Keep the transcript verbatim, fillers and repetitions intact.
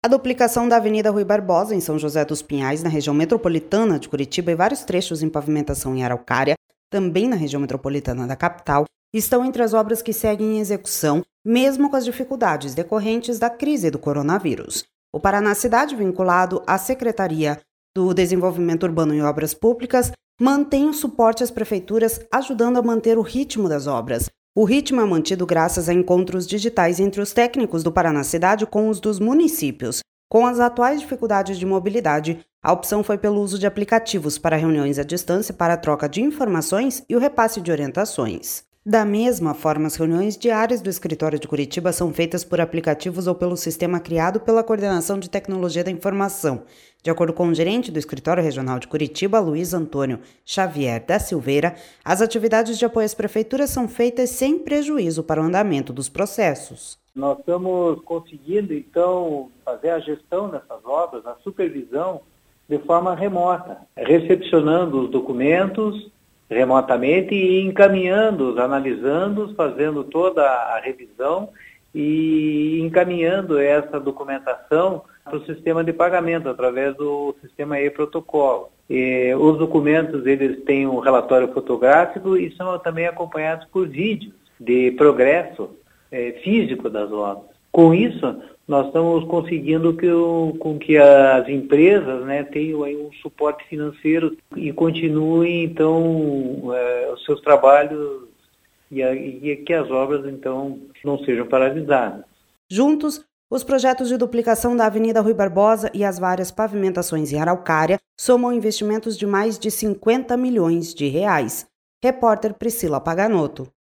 A duplicação da Avenida Rui Barbosa, em São José dos Pinhais, na região metropolitana de Curitiba, e vários trechos em pavimentação em Araucária, também na região metropolitana da capital, estão entre as obras que seguem em execução, mesmo com as dificuldades decorrentes da crise do coronavírus. O Paraná Cidade, vinculado à Secretaria do Desenvolvimento Urbano e Obras Públicas, mantém o suporte às prefeituras, ajudando a manter o ritmo das obras. O ritmo é mantido graças a encontros digitais entre os técnicos do Paraná Cidade com os dos municípios. Com as atuais dificuldades de mobilidade, a opção foi pelo uso de aplicativos para reuniões à distância para a troca de informações e o repasse de orientações. Da mesma forma, as reuniões diárias do escritório de Curitiba são feitas por aplicativos ou pelo sistema criado pela Coordenação de Tecnologia da Informação. De acordo com o gerente do Escritório Regional de Curitiba, Luiz Antônio Xavier da Silveira, as atividades de apoio às prefeituras são feitas sem prejuízo para o andamento dos processos. Nós estamos conseguindo, então, fazer a gestão dessas obras, a supervisão, de forma remota, recepcionando os documentos remotamente e encaminhando-os, analisando-os, fazendo toda a revisão e encaminhando essa documentação para o sistema de pagamento, através do sistema e-protocolo. E os documentos, eles têm um relatório fotográfico e são também acompanhados por vídeos de progresso é, físico das obras. Com isso, nós estamos conseguindo que, o, com que as empresas, né, tenham aí um suporte financeiro e continuem, então, é, os seus trabalhos e, a, e que as obras, então, não sejam paralisadas. Juntos, os projetos de duplicação da Avenida Rui Barbosa e as várias pavimentações em Araucária somam investimentos de mais de cinquenta milhões de reais. Repórter Priscila Paganoto.